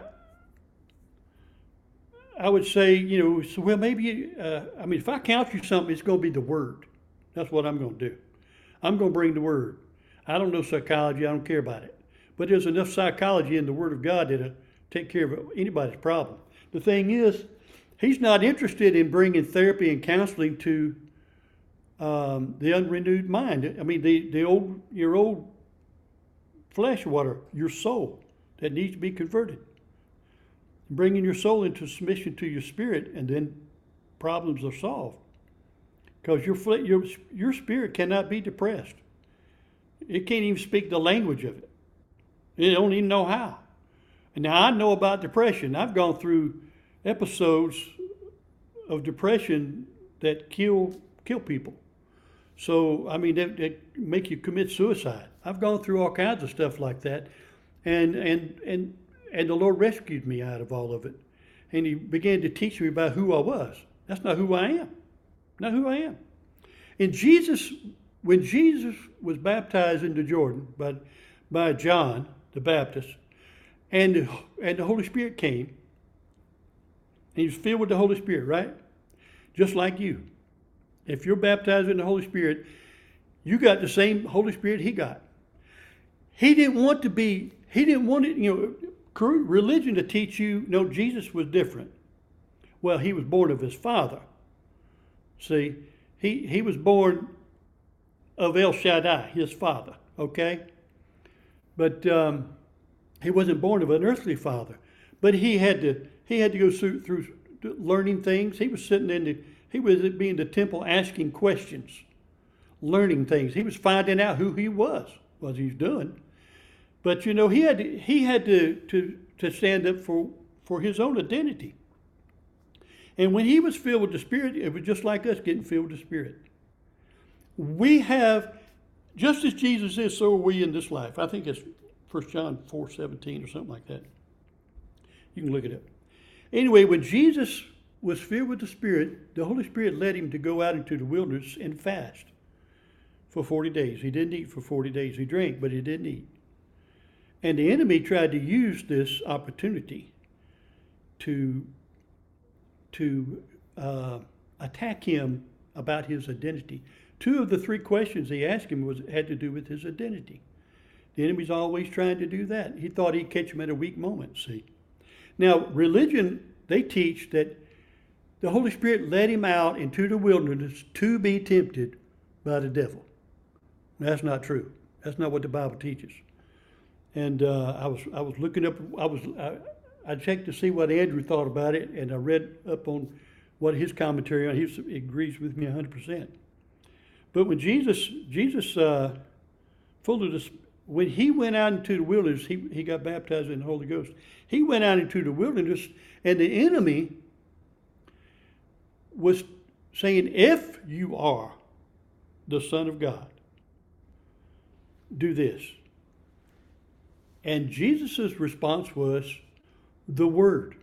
I would say, you know, so, well, maybe, uh, I mean, if I count you something, it's going to be the Word. That's what I'm going to do. I'm going to bring the Word. I don't know psychology. I don't care about it. But there's enough psychology in the Word of God to take care of anybody's problem. The thing is, He's not interested in bringing therapy and counseling to um, the unrenewed mind. I mean, the, the old, your old flesh, water, your soul that needs to be converted. Bringing your soul into submission to your spirit, and then problems are solved. Because your, your, your spirit cannot be depressed. It can't even speak the language of it. It don't even know how. And now I know about depression. I've gone through episodes of depression that kill kill people. So, I mean, that, that make you commit suicide. I've gone through all kinds of stuff like that. And, and, and, and the Lord rescued me out of all of it. And He began to teach me about who I was. That's not who I am. Not who I am. And Jesus, when Jesus was baptized into Jordan by, by John the Baptist, and, and the Holy Spirit came, and He was filled with the Holy Spirit, right? Just like you. If you're baptized in the Holy Spirit, you got the same Holy Spirit He got. He didn't want to be, He didn't want it, you know, religion to teach you, no, Jesus was different. Well, He was born of His Father. See, he, he was born of El Shaddai, His Father, okay? But um, He wasn't born of an earthly father. But he had to, he had to go through, through learning things. He was sitting in the, he was being the temple asking questions, learning things. He was finding out who he was, what he's doing. But, you know, he had to, he had to, to, to stand up for, for his own identity. And when he was filled with the Spirit, it was just like us getting filled with the Spirit. We have, just as Jesus is, so are we in this life. I think it's First John four seventeen or something like that. You can look it up. Anyway, when Jesus was filled with the Spirit, the Holy Spirit led Him to go out into the wilderness and fast for forty days. He didn't eat for forty days. He drank, but he didn't eat. And the enemy tried to use this opportunity to, to uh, attack him about his identity. Two of the three questions he asked him was had to do with his identity. The enemy's always trying to do that. He thought he'd catch him at a weak moment, see. Now, religion, they teach that the Holy Spirit led him out into the wilderness to be tempted by the devil. That's not true. That's not what the Bible teaches. And uh, I was I was looking up, I was I, I checked to see what Andrew thought about it, and I read up on what his commentary on. He, he agrees with me one hundred percent. But when Jesus, Jesus, uh, full of this, when he went out into the wilderness, he, he got baptized in the Holy Ghost. He went out into the wilderness, and the enemy was saying, if you are the Son of God, do this. And Jesus' response was, the Word.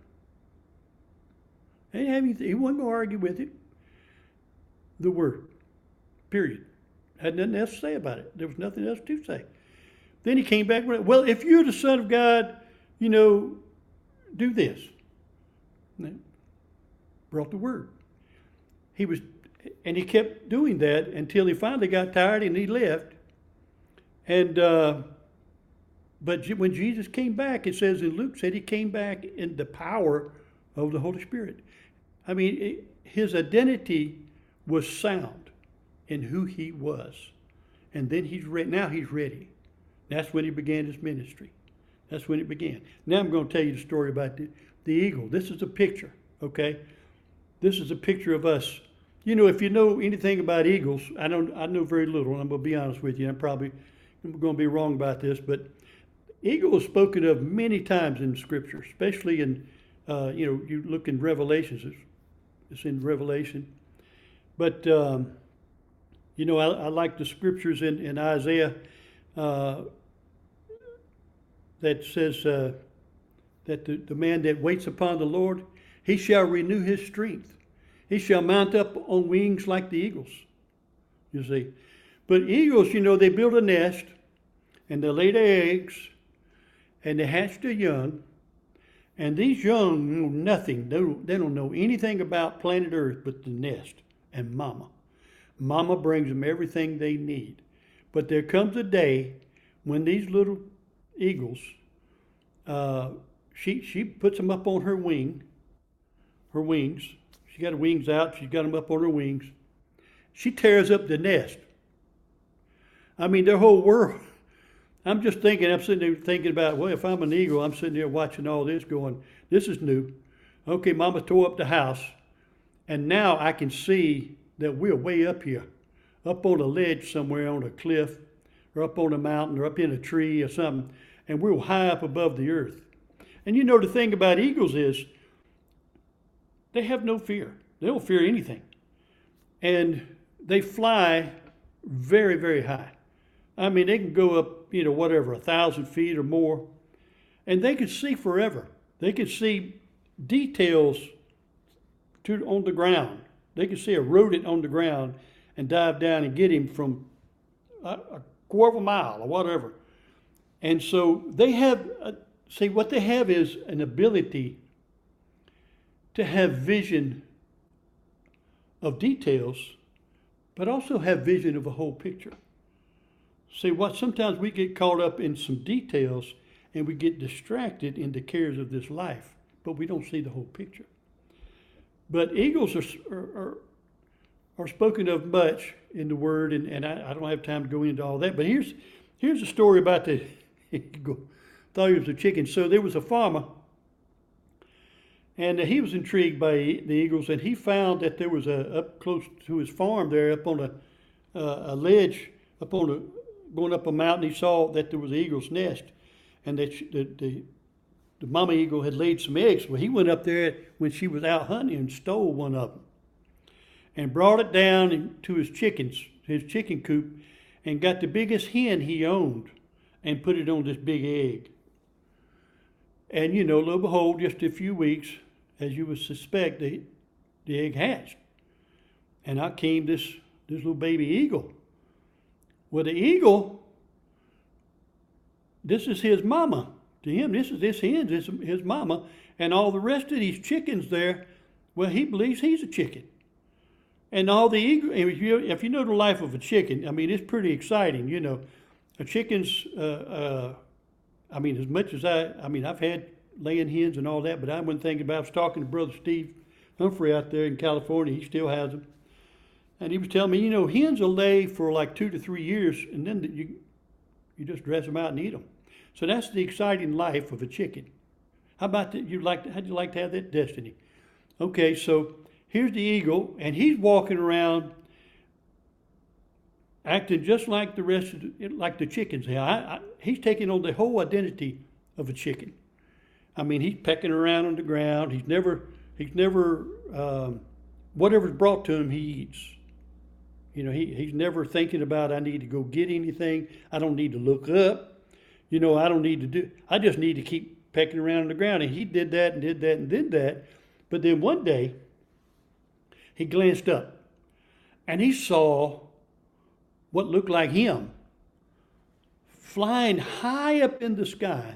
He wasn't going to argue with it. The Word. Period. Had nothing else to say about it. There was nothing else to say. Then he came back with, well, if you're the Son of God, you know, do this. And brought the Word. He was, and he kept doing that until he finally got tired and he left. And, uh, but when Jesus came back, it says in Luke, said he came back in the power of the Holy Spirit. I mean, it, his identity was sound in who he was. And then he's ready. Now he's ready. That's when he began his ministry. That's when it began. Now I'm going to tell you the story about the, the eagle. This is a picture, okay? This is a picture of us. You know, if you know anything about eagles, I don't. I know very little, and I'm going to be honest with you. I'm probably I'm going to be wrong about this, but eagle is spoken of many times in Scripture, especially in, uh, you know, you look in Revelations. It's, it's in Revelation. But, um, you know, I, I like the Scriptures in, in Isaiah uh, that says, uh, that the, the man that waits upon the Lord, he shall renew his strength. He shall mount up on wings like the eagles, you see. But eagles, you know, they build a nest, and they lay their eggs, and they hatch their young. And these young know nothing. They don't, they don't know anything about planet Earth but the nest and mama. Mama brings them everything they need. But there comes a day when these little eagles, uh, she, she puts them up on her wing, her wings. She got her wings out. She's got them up on her wings. She tears up the nest. I mean, their whole world. I'm just thinking, I'm sitting there thinking about, well, if I'm an eagle, I'm sitting there watching all this going, this is new. Okay, Mama tore up the house, and now I can see that we're way up here, up on a ledge somewhere on a cliff, or up on a mountain, or up in a tree or something, and we're high up above the earth. And you know, the thing about eagles is, they have no fear. They don't fear anything. And they fly very, very high. I mean, they can go up, you know, whatever, a thousand feet or more, and they can see forever. They can see details to, on the ground. They can see a rodent on the ground and dive down and get him from a, a quarter of a mile or whatever. And so they have, a, see, what they have is an ability to have vision of details, but also have vision of a whole picture. See, what sometimes we get caught up in some details and we get distracted in the cares of this life, but we don't see the whole picture. But eagles are are, are spoken of much in the Word, and, and I, I don't have time to go into all that. But here's here's a story about the thought he was a chicken. So there was a farmer, and he was intrigued by the eagles, and he found that there was a up close to his farm there, up on a uh, a ledge, up on a going up a mountain. He saw that there was an eagle's nest, and that the, the the mama eagle had laid some eggs. Well, he went up there when she was out hunting and stole one of them, and brought it down to his chickens, his chicken coop, and got the biggest hen he owned, and put it on this big egg. And you know, lo and behold, just a few weeks, as you would suspect, the, the egg hatched. And out came this, this little baby eagle. Well, the eagle, this is his mama. To him, this is this hen, this is his mama. And all the rest of these chickens there, well, he believes he's a chicken. And all the eagle, if you, if you know the life of a chicken, I mean, it's pretty exciting, you know. A chicken's, uh, uh, I mean, as much as I, I mean, I've had laying hens and all that, but I wasn't thinking about, I was talking to Brother Steve Humphrey out there in California. He still has them. And he was telling me, you know, hens will lay for like two to three years, and then you, you just dress them out and eat them. So that's the exciting life of a chicken. How about that? You like? How'd you like to have that destiny? Okay, so here's the eagle, and he's walking around acting just like the rest of the, like the chickens. I, I, he's taking on the whole identity of a chicken. I mean, he's pecking around on the ground. He's never, he's never, um, whatever's brought to him, he eats. You know, he, he's never thinking about, I need to go get anything. I don't need to look up. You know, I don't need to do, I just need to keep pecking around on the ground. And he did that and did that and did that. But then one day, he glanced up and he saw what looked like him flying high up in the sky,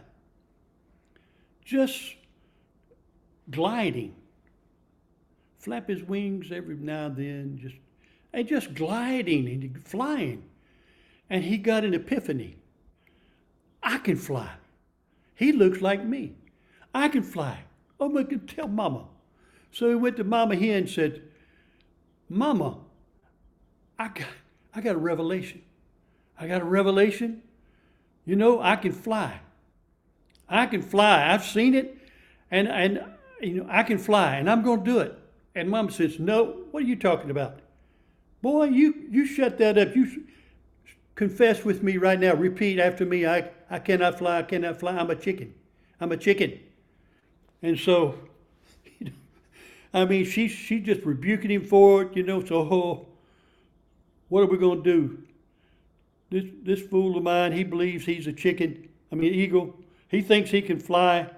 just gliding. Flap his wings every now and then, just and just gliding and flying. And he got an epiphany. I can fly. He looks like me. I can fly. Oh, I can tell Mama. So he went to Mama hen and said, Mama, I got, I got a revelation. I got a revelation. You know, I can fly. I can fly. I've seen it, and, and you know, I can fly, and I'm going to do it. And Mama says, no, what are you talking about? Boy, you, you shut that up. You confess with me right now. Repeat after me. I, I cannot fly. I cannot fly. I'm a chicken. I'm a chicken. And so, you know, I mean, she, she's just rebuking him for it, you know. So, oh, what are we going to do? This, this fool of mine, he believes he's a chicken. I mean, eagle. He thinks he can fly.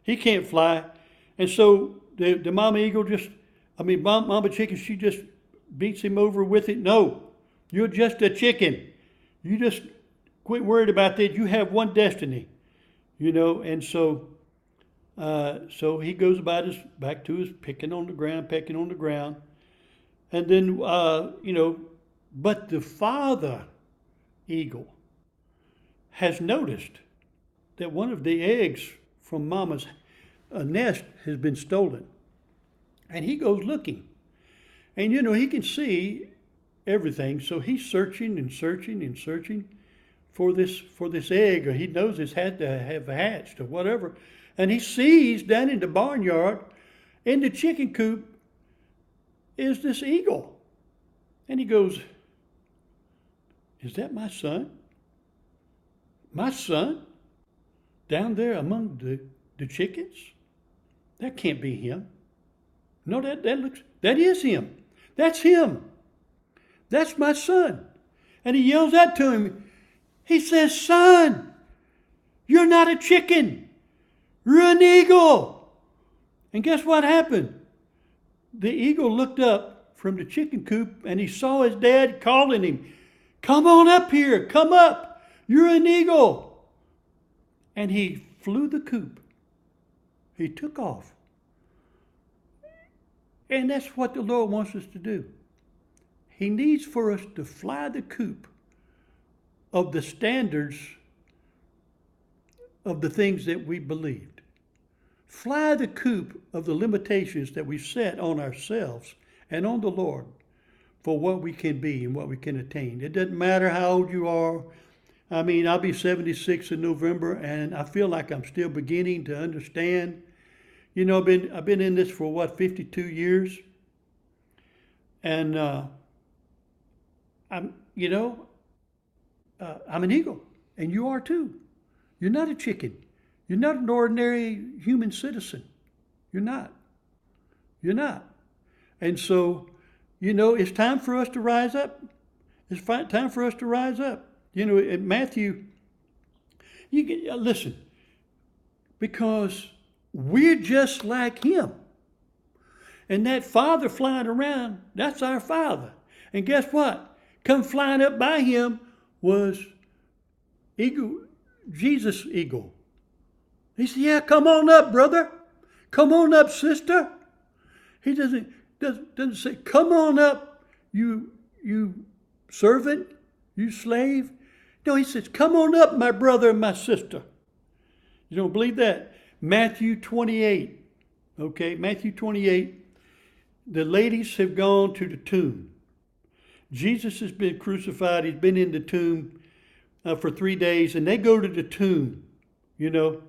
He can't fly. And so the, the mama eagle just, I mean, mama chicken, she just beats him over with it. No, you're just a chicken. You just quit worried about that. You have one destiny, you know. And so, uh, so he goes about his back to his picking on the ground, pecking on the ground, and then uh, you know. But the father eagle has noticed that one of the eggs from mama's uh, nest has been stolen, and he goes looking, and you know he can see everything, so he's searching and searching and searching for this for this egg, or he knows it's had to have hatched or whatever, and he sees down in the barnyard, in the chicken coop, is this eagle, and he goes, "Is that my son? My son? Down there among the, the chickens? That can't be him. No, that, that looks, that is him. That's him. That's my son." And he yells out to him. He says, "Son, you're not a chicken. You're an eagle." And guess what happened? The eagle looked up from the chicken coop and he saw his dad calling him, "Come on up here. Come up. You're an eagle." And he flew the coop. He took off. And that's what the Lord wants us to do. He needs for us to fly the coop of the standards of the things that we believed. Fly the coop of the limitations that we set on ourselves and on the Lord for what we can be and what we can attain. It doesn't matter how old you are. I mean, I'll be seventy-six in November, and I feel like I'm still beginning to understand. You know, I've been I've been in this for what, fifty-two years, and uh, I'm you know uh, I'm an eagle, and you are too. You're not a chicken. You're not an ordinary human citizen. You're not. You're not. And so, you know, it's time for us to rise up. It's time for us to rise up. You know, in Matthew, you get, listen, because we're just like him. And that father flying around, that's our father. And guess what? Come flying up by him was eagle, Jesus eagle. He said, "Yeah, come on up, brother. Come on up, sister." He doesn't, doesn't, doesn't say, "Come on up, you, you servant, you slave." No, he says, "Come on up, my brother and my sister." You don't believe that? Matthew twenty-eight. Okay, Matthew twenty-eight. The ladies have gone to the tomb. Jesus has been crucified. He's been in the tomb uh, for three days, and they go to the tomb, you know.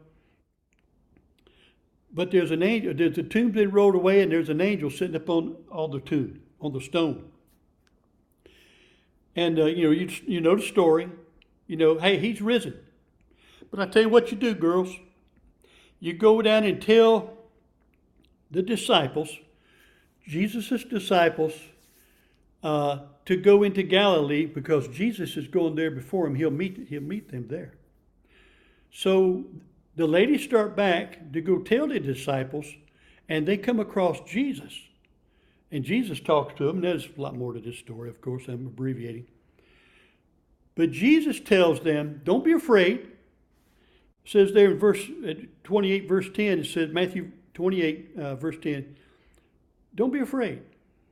But there's an angel, there's a tomb been rolled away, and there's an angel sitting up on, on the tomb, on the stone. And, uh, you know, you, you know the story. You know, hey, he's risen. But I tell you what you do, girls. You go down and tell the disciples, Jesus' disciples, uh, to go into Galilee because Jesus is going there before him. He'll meet, he'll meet them there. So the ladies start back to go tell the disciples, and they come across Jesus. And Jesus talks to them. There's a lot more to this story, of course. I'm abbreviating. But Jesus tells them, don't be afraid. It says there in verse twenty-eight, verse ten, it says, Matthew twenty-eight, uh, verse ten, don't be afraid.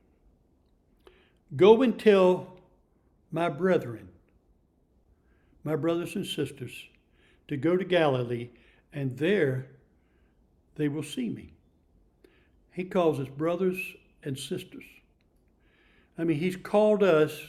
Go and tell my brethren, my brothers and sisters, to go to Galilee, and there they will see me. He calls us brothers and sisters. I mean, he's called us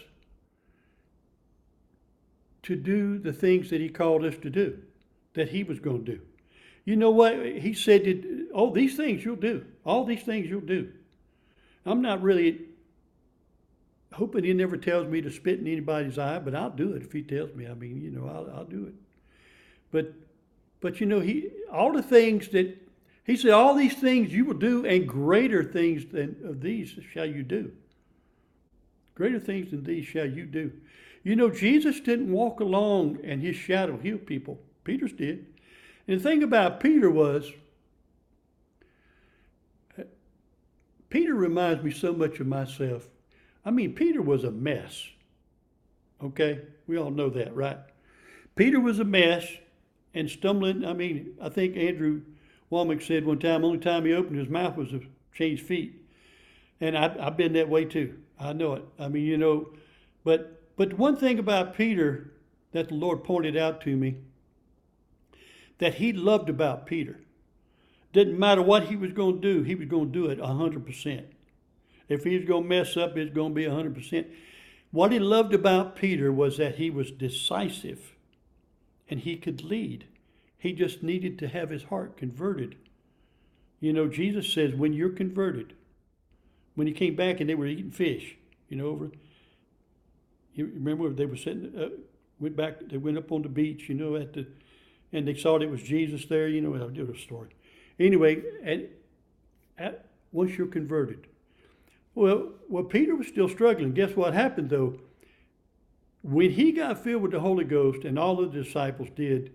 to do the things that he called us to do, that he was going to do. You know what? He said, that, oh, these things you'll do. All these things you'll do. I'm not really hoping he never tells me to spit in anybody's eye, but I'll do it if he tells me. I mean, you know, I'll, I'll do it. But, but you know, he all the things that, he said, all these things you will do, and greater things than of these shall you do. Greater things than these shall you do. You know, Jesus didn't walk along and his shadow healed people. Peter's did. And the thing about Peter was, Peter reminds me so much of myself. I mean, Peter was a mess. Okay? We all know that, right? Peter was a mess and stumbling. I mean, I think Andrew Womack said one time, only time he opened his mouth was to change feet. And I, I've been that way too. I know it. I mean, you know, but but one thing about Peter that the Lord pointed out to me, that he loved about Peter. Didn't matter what he was going to do, he was going to do it one hundred percent. If he was going to mess up, it's going to be one hundred percent. What he loved about Peter was that he was decisive and he could lead. He just needed to have his heart converted. You know, Jesus says, when you're converted, when he came back and they were eating fish, you know, over, you remember they were sitting, uh, went back, they went up on the beach, you know, at the, and they saw that it was Jesus there, you know, I'll do the story. Anyway, and at, once you're converted. Well, well, Peter was still struggling. Guess what happened, though? When he got filled with the Holy Ghost, and all of the disciples did,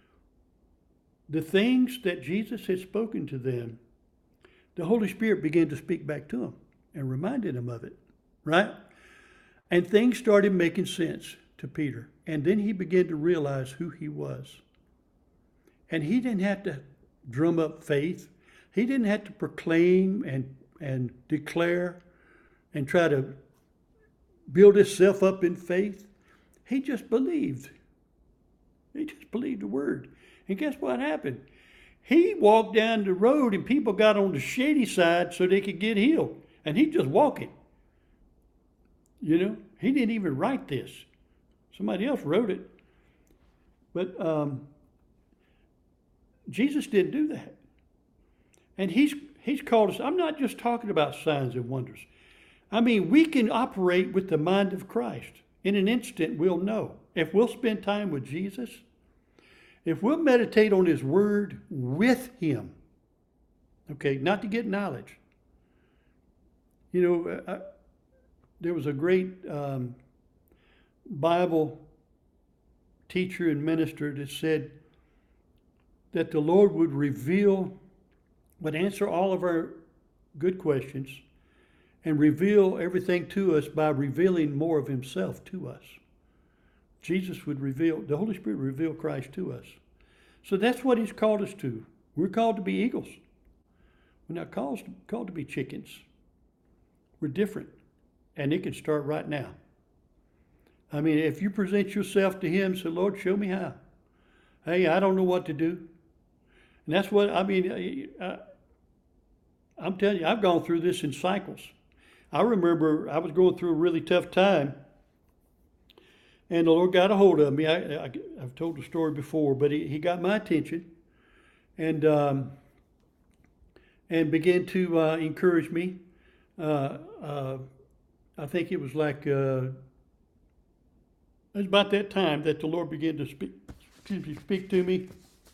the things that Jesus had spoken to them, the Holy Spirit began to speak back to them and reminded them of it, right? And things started making sense to Peter. And then he began to realize who he was. And he didn't have to drum up faith. He didn't have to proclaim and, and declare and try to build himself up in faith. He just believed. He just believed the word. And guess what happened? He walked down the road and people got on the shady side so they could get healed. And he just walking. You know, he didn't even write this. Somebody else wrote it. But um, Jesus didn't do that. And he's he's called us. I'm not just talking about signs and wonders. I mean, we can operate with the mind of Christ. In an instant, we'll know. If we'll spend time with Jesus, if we'll meditate on his word with him, okay, not to get knowledge. You know, I, there was a great um, Bible teacher and minister that said that the Lord would reveal, would answer all of our good questions and reveal everything to us by revealing more of himself to us. Jesus would reveal, the Holy Spirit would reveal Christ to us. So that's what he's called us to. We're called to be eagles. We're not called, called to be chickens. We're different. And it can start right now. I mean, if you present yourself to him, say, Lord, show me how. Hey, I don't know what to do. And that's what, I mean, I, I'm telling you, I've gone through this in cycles. I remember I was going through a really tough time, and the Lord got a hold of me. I, I, I've told the story before, but he, he got my attention and um, and began to uh, encourage me. Uh, uh, I think it was like, uh, it was about that time that the Lord began to speak, excuse me, speak to me.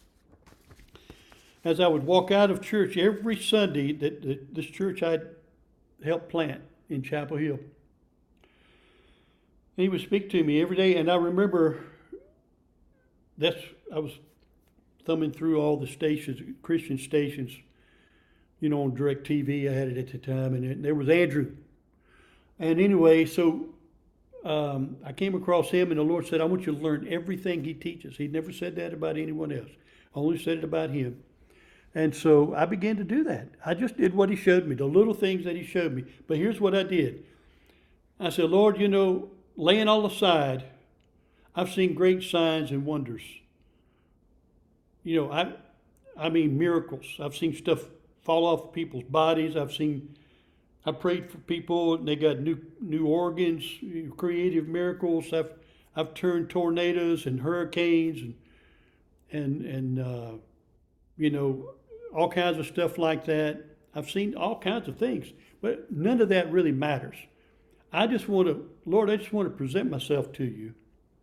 As I would walk out of church every Sunday, that, that this church I'd helped plant in Chapel Hill. And he would speak to me every day, and I remember that's I was thumbing through all the stations, Christian stations, you know, on DirecTV. I had it at the time, and it, there was Andrew. And anyway, so um, I came across him, and the Lord said, I want you to learn everything he teaches. He never said that about anyone else. I only said it about him. And so I began to do that. I just did what he showed me, the little things that he showed me. But here's what I did. I said, Lord, you know, laying all aside, I've seen great signs and wonders. You know, I I mean miracles. I've seen stuff fall off people's bodies. I've seen, I prayed for people and they got new new organs, creative miracles. I've I've turned tornadoes and hurricanes and and and uh, you know, all kinds of stuff like that. I've seen all kinds of things, but none of that really matters. I just want to, Lord, I just want to present myself to you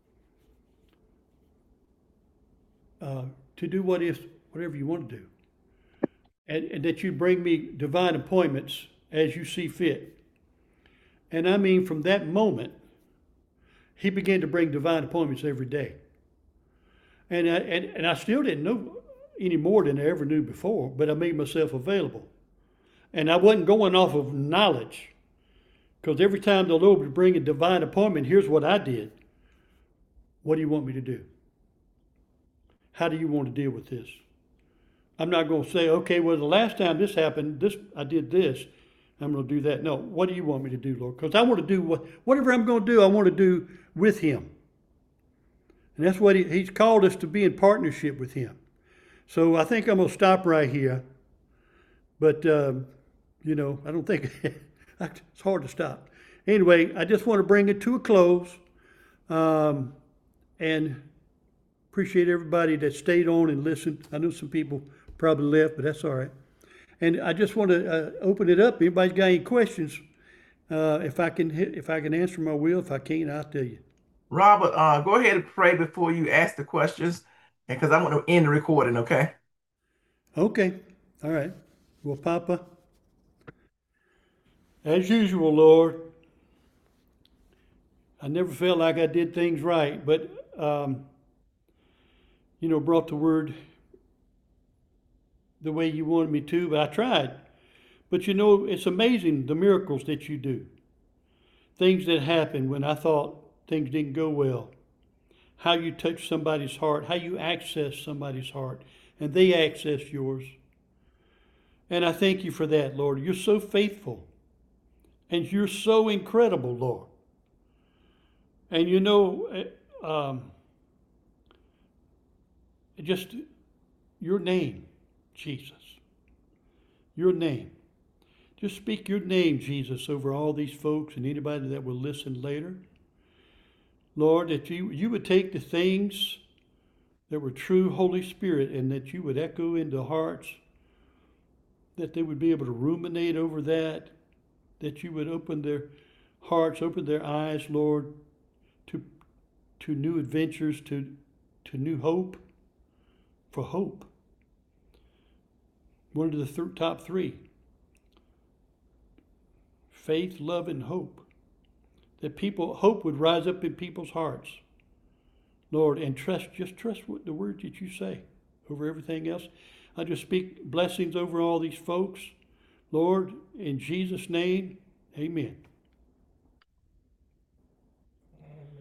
uh, to do what is, whatever you want to do. And, and that you bring me divine appointments as you see fit. And I mean, from that moment, he began to bring divine appointments every day. And I, and, and I still didn't know any more than I ever knew before, but I made myself available. And I wasn't going off of knowledge, because every time the Lord would bring a divine appointment, here's what I did. What do you want me to do? How do you want to deal with this? I'm not going to say, okay, well, the last time this happened, this I did this. I'm going to do that. No, what do you want me to do, Lord? Because I want to do what, whatever I'm going to do, I want to do with him. And that's what he, he's called us to be in partnership with him. So I think I'm going to stop right here. But, um, you know, I don't think it's hard to stop. Anyway, I just want to bring it to a close. Um, and appreciate everybody that stayed on and listened. I know some people probably left, but that's all right. And I just want to uh, open it up. Anybody's got any questions? Uh, if I can hit, if I can answer them, I will. If I can't, I'll tell you. Robert, uh, go ahead and pray before you ask the questions, because I want to end the recording, okay? Okay. All right. Well, Papa, as usual, Lord, I never felt like I did things right, but, um, you know, brought the word the way you wanted me to, but I tried. But you know, it's amazing the miracles that you do. Things that happen when I thought things didn't go well. How you touch somebody's heart, how you access somebody's heart, and they access yours. And I thank you for that, Lord. You're so faithful. And you're so incredible, Lord. And you know, um, just your name, Jesus. Your name. Just speak your name, Jesus, over all these folks and anybody that will listen later. Lord, that you, you would take the things that were true, Holy Spirit, and that you would echo into hearts, that they would be able to ruminate over that, that you would open their hearts, open their eyes, Lord, to, to new adventures, to, to new hope, for hope. One of the th- top three. Faith, love, and hope. That people, hope would rise up in people's hearts. Lord, and trust, just trust what the words that you say over everything else. I just speak blessings over all these folks. Lord, in Jesus' name, amen.